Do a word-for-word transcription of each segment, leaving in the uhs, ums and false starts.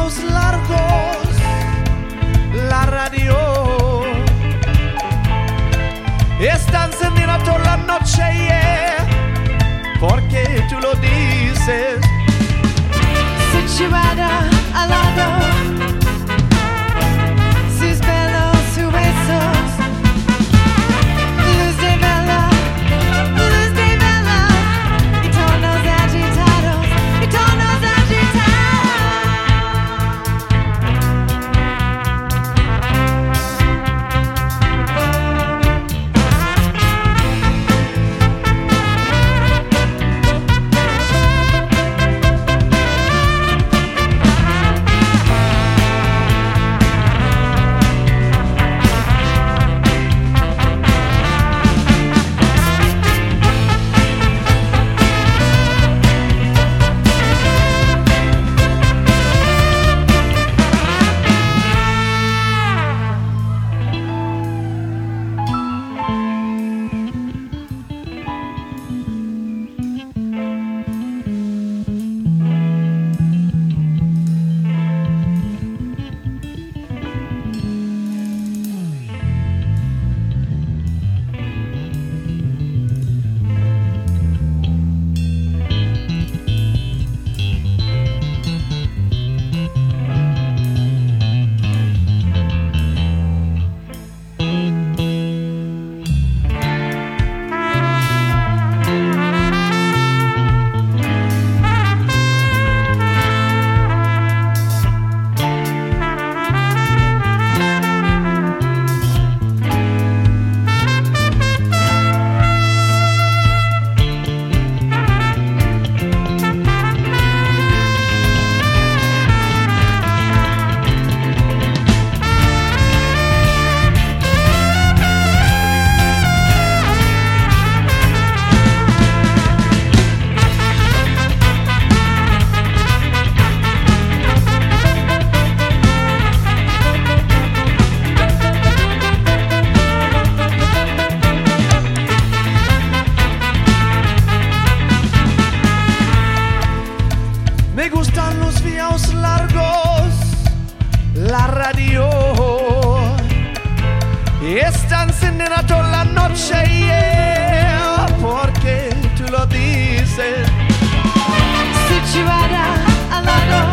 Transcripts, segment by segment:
vídeos largos, la radio está encendida toda la noche, yeah, porque tú lo dices. Situada al lado, sus pelos, sus besos, luz de vela, luz de vela, y tonos agitados, y tonos Me gustan los videos largos, la radio está encendida toda la noche, yeah, porque tú lo dices. situada al lado,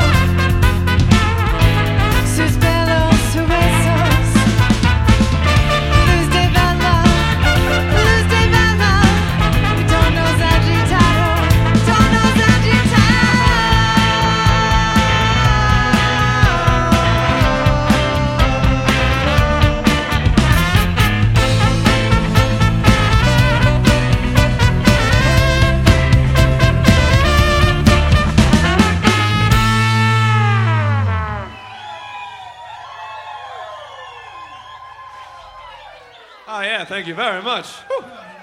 sus pelos, sus besos, luz de vela, luz de vela, y tonos agitados, tonos Oh yeah, thank you very much. Whew.